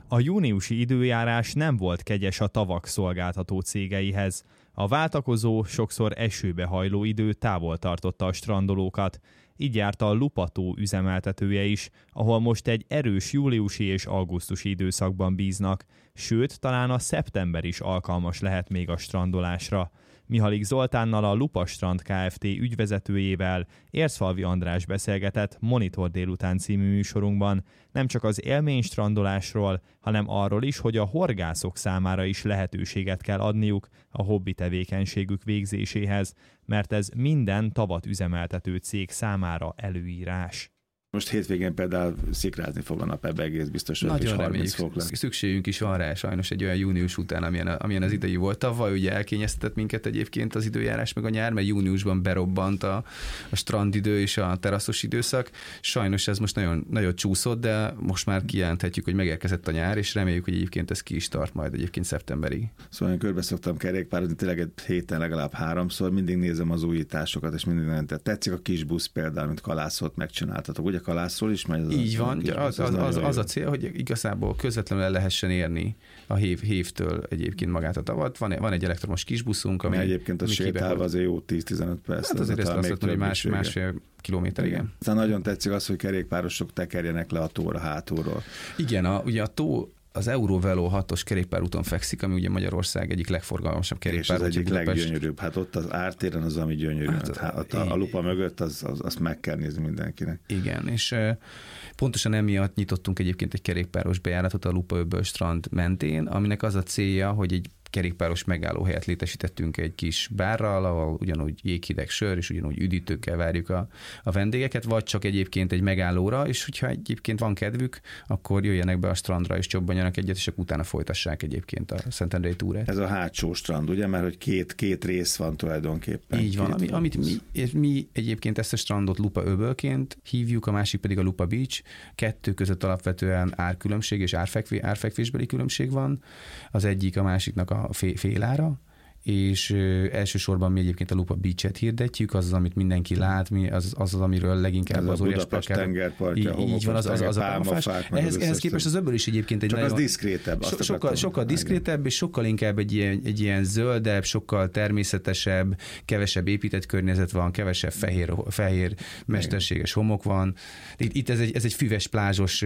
A júniusi időjárás nem volt kegyes a tavak szolgáltató cégeihez. A váltakozó, sokszor esőbe hajló idő távol tartotta a strandolókat. Így járt a Lupa-tó üzemeltetője is, ahol most egy erős júliusi és augusztusi időszakban bíznak, sőt, talán a szeptember is alkalmas lehet még a strandolásra. Mihalik Zoltánnal, a Lupa Strand Kft. Ügyvezetőjével Érzfalvi András beszélgetett Monitor délután című műsorunkban nem csak az élménystrandolásról, hanem arról is, hogy a horgászok számára is lehetőséget kell adniuk a hobbi tevékenységük végzéséhez, mert ez minden tavat üzemeltető cég számára előírás. Most hétvégén például szikrázni fog a nap, ebbe egész biztos, hogy nagyon reméljük. Szükségünk is van rá sajnos egy olyan június után, amilyen az idei volt. Tavaly ugye elkényeztetett minket egyébként az időjárás meg a nyár, mert júniusban berobbant a strandidő és a teraszos időszak. Sajnos ez most nagyon, nagyon csúszott, de most már kijelenthetjük, hogy megérkezett a nyár, és reméljük, hogy egyébként ez ki is tart majd egyébként szeptemberig. Szóval én körbe szoktam kerékpározni, tényleg egy héten legalább 3-szor, mindig nézem az újításokat, és mindig nagyon tetszik a kis busz például, mint Kalászot megcsináltatok. Ugye Kalászról is megy? Így van, az a cél, hogy igazából közvetlenül el lehessen érni a hévtől egyébként magát a tavat. Van egy elektromos kisbuszunk, ami egyébként a sétálva azért jó 10-15 perc. Hát azért ezt azt mondom, hogy másfél kilométer, igen. Aztán nagyon tetszik az, hogy kerékpárosok tekerjenek le a tóra hátulról. Igen, ugye a tó az Eurovelo 6-os kerékpárúton fekszik, ami ugye Magyarország egyik legforgalmasabb kerékpár. És az egyik leggyönyörűbb. Hát ott az ártéren az, ami gyönyörű. Hát a Lupa mögött azt meg kell nézni mindenkinek. Igen, és pontosan emiatt nyitottunk egyébként egy kerékpáros bejáratot a Lupa-öböl strand mentén, aminek az a célja, hogy egy kerékpáros megállóhelyet létesítettünk egy kis bárral, ahol ugyanúgy jéghideg sör, és ugyanúgy üdítőkkel várjuk a vendégeket, vagy csak egyébként egy megállóra, és hogyha egyébként van kedvük, akkor jöjjenek be a strandra, és csobbanjanak egyet, és akkor utána folytassák egyébként a Szentendrei túrát. Ez a hátsó strand, ugye? Mert hogy két rész van tulajdonképpen. Így van, amit mi egyébként ezt a strandot Lupa öbölként hívjuk, a másik pedig a Lupa Beach. Kettő között alapvetően árkülönbség és árfekvésbeli különbség van. Az egyik a másiknak a félára, és elsősorban mi egyébként a Lupa Beach-et hirdetjük, az, amit mindenki lát, az, amiről leginkább ez az óriás Budapest tengerpartja, így van, az a pálmafák. Ehhez képest az öböl is egyébként egy csak nagyon... az diszkrétebb. Sokkal diszkrétebb, és sokkal inkább egy ilyen zöldebb, sokkal természetesebb, kevesebb épített környezet van, kevesebb fehér mesterséges homok van. Itt ez egy füves, plázsos...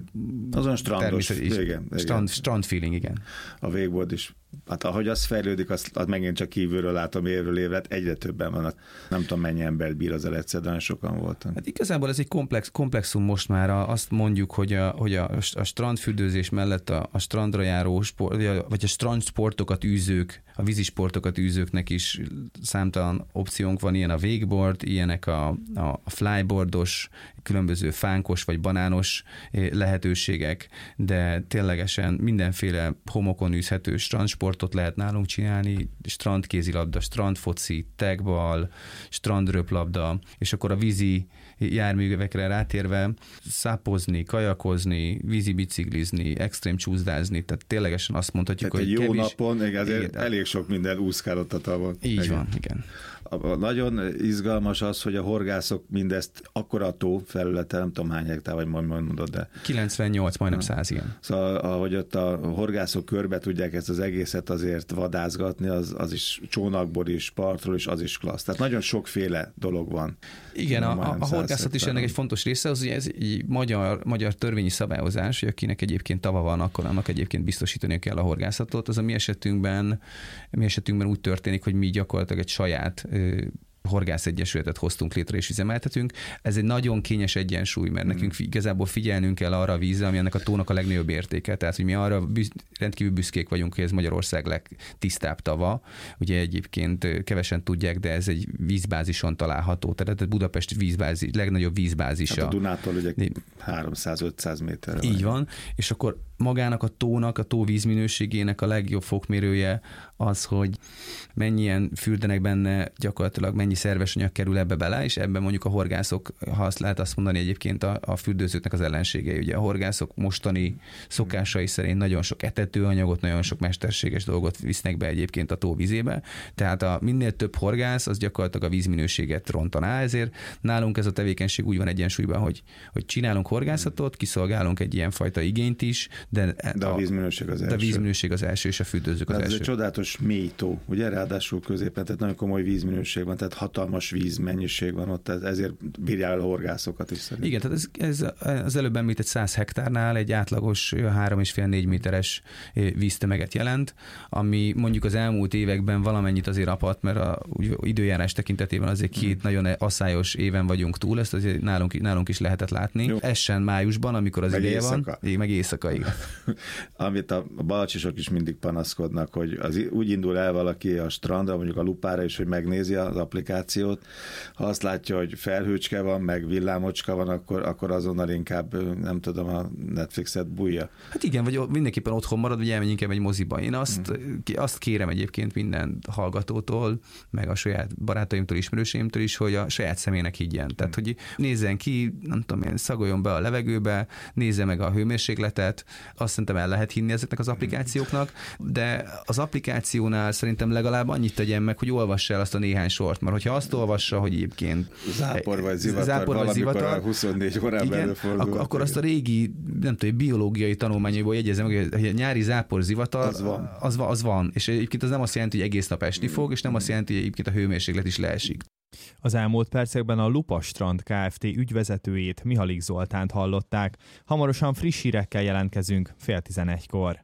Azon strandos, igen. Strand feeling, igen. A wakeboard is. Hát ahogy az fejlődik, azt megint csak kívülről látom évről évre, egyre többen vannak. Nem tudom, mennyi embert bír az egyszer, de nagyon sokan voltak. Hát igazából ez egy komplexum most már. Azt mondjuk, hogy a strandfürdőzés mellett a strandra járó vagy a strandsportokat űzők, a vízisportokat űzőknek is számtalan opciónk van, ilyen a wakeboard, ilyenek a flyboardos, különböző fánkos vagy banános lehetőségek, de ténylegesen mindenféle homokon űzhető strandsportot lehet nálunk csinálni, strandkézilabda, strandfoci, tagball, strandröplabda, és akkor a vízi járművekre rátérve szápozni, kajakozni, vízi biciklizni, extrém csúszdázni, tehát ténylegesen azt mondhatjuk, tehát hogy egy jó napon elég sok minden úszkálott a tavon. Így van, igen. Nagyon izgalmas az, hogy a horgászok mindezt akkora tó felülete, nem tudom hány hektár, vagy mondod, de... 98, majdnem 100, igen. Szóval, ahogy ott a horgászok körbe tudják ezt az egészet azért vadászgatni, az is csónakból is, partról is, az is klassz. Tehát nagyon sokféle dolog van. Igen, a horgászat is ennek egy fontos része, az, hogy ez egy magyar törvényi szabályozás, hogy akinek egyébként tava van, akkor annak egyébként biztosítani kell a horgászatot. Az a mi esetünkben úgy történik, hogy mi gyakorlatilag egy saját horgászegyesületet hoztunk létre és üzemeltetünk. Ez egy nagyon kényes egyensúly, mert nekünk igazából figyelnünk kell arra a vízre, ami ennek a tónak a legnagyobb értéke. Tehát, hogy mi arra rendkívül büszkék vagyunk, hogy ez Magyarország legtisztább tava. Ugye egyébként kevesen tudják, de ez egy vízbázison található. Tehát a Budapest vízbázis, legnagyobb vízbázisa. Hát a Dunától ugye 300-500 méterre. Így van, és akkor magának a tónak, a tó vízminőségének a legjobb fokmérője az, hogy mennyien fürdenek benne, gyakorlatilag mennyi szerves anyag kerül ebbe bele, és ebben mondjuk a horgászok, ha azt lehet azt mondani egyébként a fürdőzőknek az ellenségei. Ugye a horgászok mostani szokásai szerint nagyon sok etetőanyagot, nagyon sok mesterséges dolgot visznek be egyébként a tó vizébe, tehát minél több horgász, az gyakorlatilag a vízminőséget rontaná, ezért nálunk ez a tevékenység úgy van egyensúlyban, hogy csinálunk horgászatot, kiszolgálunk egy ilyen fajta igényt is, de a vízminőség az első. De a vízminőség az első, és a fürdőzők az első. Ez egy csodálatos mély tó, ugye ráadásul középen, tehát nagyon komoly vízminőség van, tehát hatalmas vízmennyiség van ott, ezért bírja el a horgászokat is szerintem. Igen, tehát ez az előbb említett 100 hektárnál egy átlagos 3,5-4 méteres víztömeget jelent, ami mondjuk az elmúlt években valamennyit azért apadt, mert a időjárás tekintetében azért 2 nagyon asszályos éven vagyunk túl, ezt azért nálunk is lehetett látni. Jó. Essen májusban, amikor az ideje van, meg éjszaka. Amit a balacsisok is mindig panaszkodnak, hogy úgy indul el valaki a strandra, mondjuk a Lupára is, hogy megnézi az applikációt, ha azt látja, hogy felhőcske van, meg villámocska van, akkor azonnal inkább, nem tudom, a Netflixet bújja. Hát igen, vagy mindenképpen otthon marad, vagy elmenj inkább egy moziba. Én azt kérem egyébként minden hallgatótól, meg a saját barátaimtól, ismerőseimtől is, hogy a saját szemének higgyen. Tehát, hogy nézzen ki, nem tudom én, szagoljon be a levegőbe, nézze meg a hőmérsékletet, azt szerintem el lehet hinni ezeknek az applikációknak, de az applikációnál szerintem legalább annyit tegyen meg, hogy olvassa el azt a néhány sort, mert hogyha azt olvassa, hogy egyébként zápor vagy zivatar, a 24 órában előfordul. Akkor azt a régi, nem tudom, biológiai tanulmányaiból jegyezem, hogy a nyári zápor zivatar, az van. És egyébként az nem azt jelenti, hogy egész nap esni fog, és nem azt jelenti, hogy egyébként a hőmérséklet is leesik. Az elmúlt percekben a Lupa Strand Kft. Ügyvezetőjét, Mihalik Zoltánt hallották. Hamarosan friss hírekkel jelentkezünk 10:30-kor.